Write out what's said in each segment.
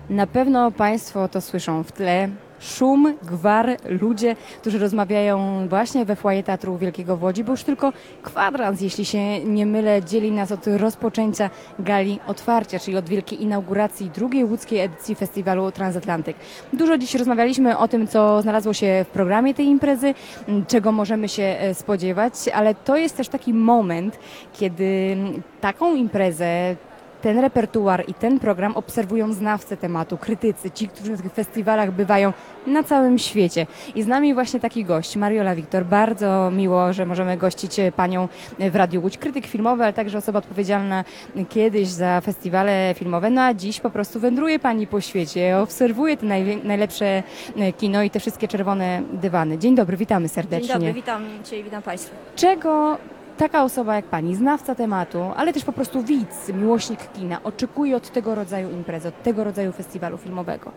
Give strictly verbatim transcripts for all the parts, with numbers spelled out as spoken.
Na pewno Państwo to słyszą w tle. Szum, gwar, ludzie, którzy rozmawiają właśnie we foyer Teatru Wielkiego w Łodzi, bo już tylko kwadrans, jeśli się nie mylę, dzieli nas od rozpoczęcia gali otwarcia, czyli od wielkiej inauguracji drugiej łódzkiej edycji festiwalu Transatlantyk. Dużo dziś rozmawialiśmy o tym, co znalazło się w programie tej imprezy, czego możemy się spodziewać, ale to jest też taki moment, kiedy taką imprezę, ten repertuar i ten program obserwują znawcy tematu, krytycy, ci, którzy na tych festiwalach bywają na całym świecie. I z nami właśnie taki gość, Mariola Wiktor. Bardzo miło, że możemy gościć Panią w Radiu Łódź. Krytyk filmowy, ale także osoba odpowiedzialna kiedyś za festiwale filmowe. No a dziś po prostu wędruje Pani po świecie, obserwuje te naj, najlepsze kino i te wszystkie czerwone dywany. Dzień dobry, witamy serdecznie. Dzień dobry, witam Cię i witam Państwa. Czego taka osoba jak Pani, znawca tematu, ale też po prostu widz, miłośnik kina, oczekuje od tego rodzaju imprezy, od tego rodzaju festiwalu filmowego?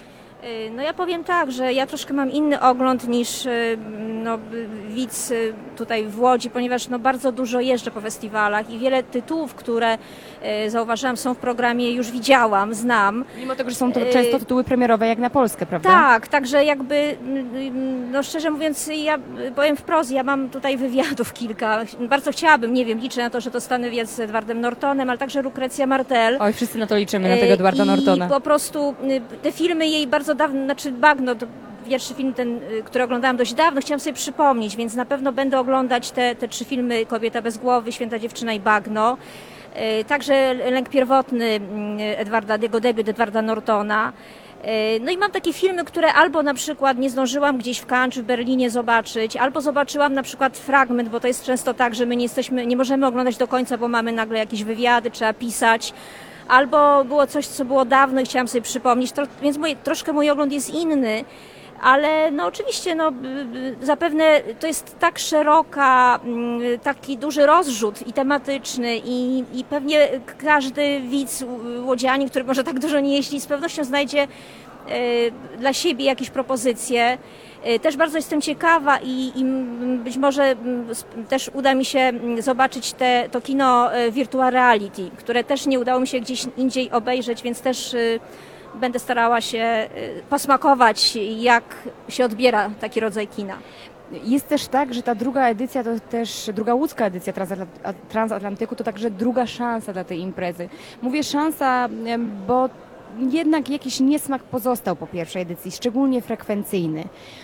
No ja powiem tak, że ja troszkę mam inny ogląd niż no, widz tutaj w Łodzi, ponieważ no, bardzo dużo jeżdżę po festiwalach i wiele tytułów, które zauważyłam są w programie, już widziałam, znam. Mimo tego, że są to często tytuły premierowe jak na Polskę, prawda? Tak, także jakby, no szczerze mówiąc, ja powiem wprost, ja mam tutaj wywiadów kilka. Bardzo chciałabym, nie wiem, liczę na to, że dostanę wywiad z Edwardem Nortonem, ale także Lucrecja Martel. Oj, wszyscy na to liczymy, na tego Edwarda Nortona. I po prostu te filmy jej bardzo dawno, znaczy Bagno, to pierwszy film ten, który oglądałam dość dawno, chciałam sobie przypomnieć, więc na pewno będę oglądać te, te trzy filmy: Kobieta bez głowy, Święta dziewczyna i Bagno. Także Lęk pierwotny Edwarda, jego debiut Edwarda Nortona. No i mam takie filmy, które albo na przykład nie zdążyłam gdzieś w Cannes czy w Berlinie zobaczyć, albo zobaczyłam na przykład fragment, bo to jest często tak, że my nie jesteśmy, nie możemy oglądać do końca, bo mamy nagle jakieś wywiady, trzeba pisać. Albo było coś, co było dawno i chciałam sobie przypomnieć, to, więc mój, troszkę mój ogląd jest inny, ale no oczywiście no, zapewne to jest tak szeroka, taki duży rozrzut i tematyczny i, i pewnie każdy widz łodzianin, który może tak dużo nie jeździ, z pewnością znajdzie y, dla siebie jakieś propozycje. Też bardzo jestem ciekawa i, i być może też uda mi się zobaczyć te, to kino Virtual Reality, które też nie udało mi się gdzieś indziej obejrzeć, więc też będę starała się posmakować, jak się odbiera taki rodzaj kina. Jest też tak, że ta druga edycja, to też druga łódzka edycja Transatlantyku, to także druga szansa dla tej imprezy. Mówię szansa, bo jednak jakiś niesmak pozostał po pierwszej edycji, szczególnie frekwencyjny.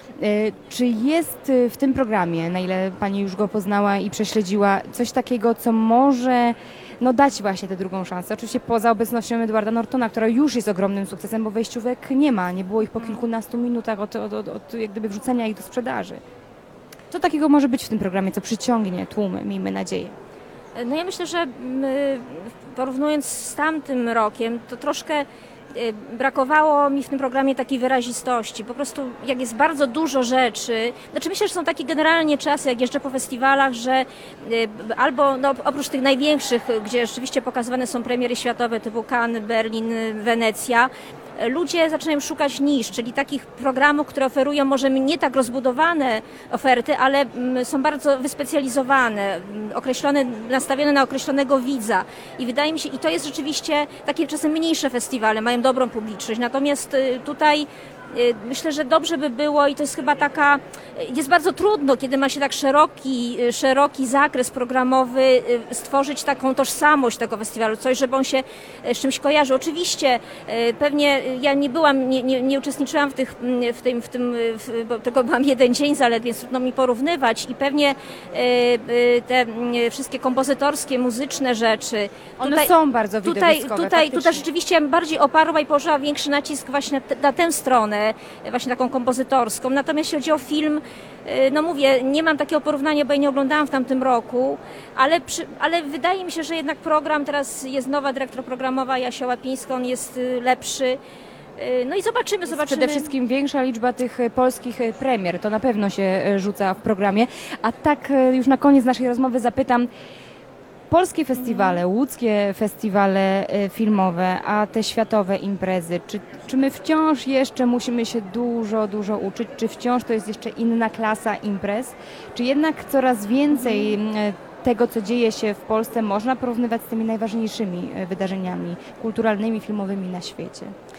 Czy jest w tym programie, na ile Pani już go poznała i prześledziła, coś takiego, co może no, dać właśnie tę drugą szansę? Oczywiście poza obecnością Edwarda Nortona, która już jest ogromnym sukcesem, bo wejściówek nie ma, nie było ich po kilkunastu minutach od, od, od, od jak gdyby wrzucenia ich do sprzedaży. Co takiego może być w tym programie, co przyciągnie tłumy, miejmy nadzieję? No ja myślę, że porównując z tamtym rokiem, to troszkę brakowało mi w tym programie takiej wyrazistości. Po prostu jak jest bardzo dużo rzeczy, znaczy myślę, że są takie generalnie czasy, jak jeżdżę po festiwalach, że albo no, oprócz tych największych, gdzie rzeczywiście pokazywane są premiery światowe typu Cannes, Berlin, Wenecja, ludzie zaczynają szukać nisz, czyli takich programów, które oferują może nie tak rozbudowane oferty, ale są bardzo wyspecjalizowane, określone, nastawione na określonego widza. I wydaje mi się, i to jest rzeczywiście takie czasem mniejsze festiwale, mają dobrą publiczność. Natomiast tutaj myślę, że dobrze by było i to jest chyba taka, jest bardzo trudno, kiedy ma się tak szeroki, szeroki zakres programowy, stworzyć taką tożsamość tego festiwalu, coś, żeby on się z czymś kojarzył. Oczywiście pewnie ja nie byłam, nie, nie, nie uczestniczyłam w, tych, w tym, w tym w, bo tylko byłam jeden dzień zaledwie, więc trudno mi porównywać i pewnie te wszystkie kompozytorskie, muzyczne rzeczy. One tutaj, są bardzo widowiskowe. Tutaj, tutaj, tutaj rzeczywiście bardziej oparła i położyła większy nacisk właśnie na, na tę stronę, właśnie taką kompozytorską. Natomiast jeśli chodzi o film, no mówię, nie mam takiego porównania, bo ja nie oglądałam w tamtym roku, ale, przy, ale wydaje mi się, że jednak program, teraz jest nowa dyrektor programowa, Jasia Łapińska, on jest lepszy. No i zobaczymy, zobaczymy. Przede wszystkim większa liczba tych polskich premier, to na pewno się rzuca w programie. A tak już na koniec naszej rozmowy zapytam, polskie festiwale, łódzkie festiwale filmowe, a te światowe imprezy, czy, czy my wciąż jeszcze musimy się dużo, dużo uczyć, czy wciąż to jest jeszcze inna klasa imprez, czy jednak coraz więcej tego, co dzieje się w Polsce, można porównywać z tymi najważniejszymi wydarzeniami kulturalnymi, filmowymi na świecie?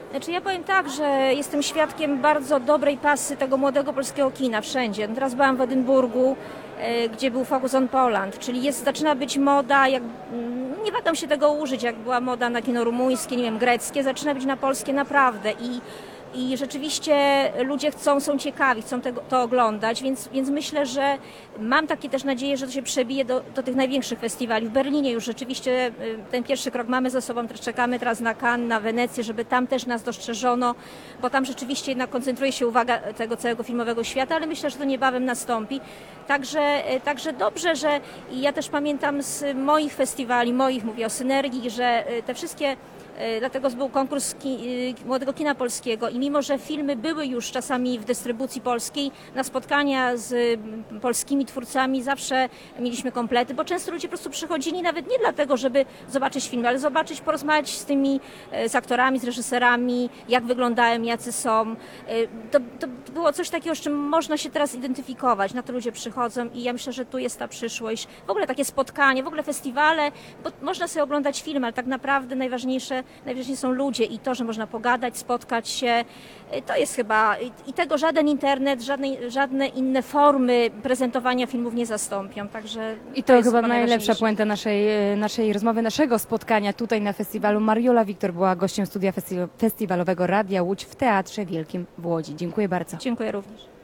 Znaczy ja powiem tak, że jestem świadkiem bardzo dobrej pasy tego młodego polskiego kina wszędzie. No teraz byłam w Edynburgu, e, gdzie był Focus on Poland, czyli jest, zaczyna być moda, jak, mm, nie waham się tego użyć, jak była moda na kino rumuńskie, nie wiem, greckie, zaczyna być na polskie naprawdę i I rzeczywiście ludzie chcą, są ciekawi, chcą tego, to oglądać, więc, więc myślę, że mam takie też nadzieję, że to się przebije do, do tych największych festiwali. W Berlinie już rzeczywiście y, ten pierwszy krok mamy za sobą, też czekamy teraz na Cannes, na Wenecję, żeby tam też nas dostrzeżono, bo tam rzeczywiście jednak koncentruje się uwaga tego całego filmowego świata, ale myślę, że to niebawem nastąpi. Także, y, także dobrze, że i ja też pamiętam z moich festiwali, moich, mówię o Synergii, że y, te wszystkie dlatego był konkurs ki, Młodego Kina Polskiego i mimo, że filmy były już czasami w dystrybucji polskiej, na spotkania z polskimi twórcami zawsze mieliśmy komplety, bo często ludzie po prostu przychodzili nawet nie dlatego, żeby zobaczyć film, ale zobaczyć, porozmawiać z tymi, z aktorami, z reżyserami, jak wyglądają, jacy są. To, to było coś takiego, z czym można się teraz identyfikować, na to ludzie przychodzą i ja myślę, że tu jest ta przyszłość. W ogóle takie spotkanie, w ogóle festiwale, bo można sobie oglądać film, ale tak naprawdę najważniejsze Najważniejsze są ludzie i to, że można pogadać, spotkać się, to jest chyba, i tego żaden internet, żadne, żadne inne formy prezentowania filmów nie zastąpią, także I to, jest chyba chyba najlepsza najważniejsze. puenta naszej, naszej rozmowy, naszego spotkania tutaj na festiwalu. Mariola Wiktor była gościem studia festi- festiwalowego Radia Łódź w Teatrze Wielkim w Łodzi. Dziękuję bardzo. Dziękuję również.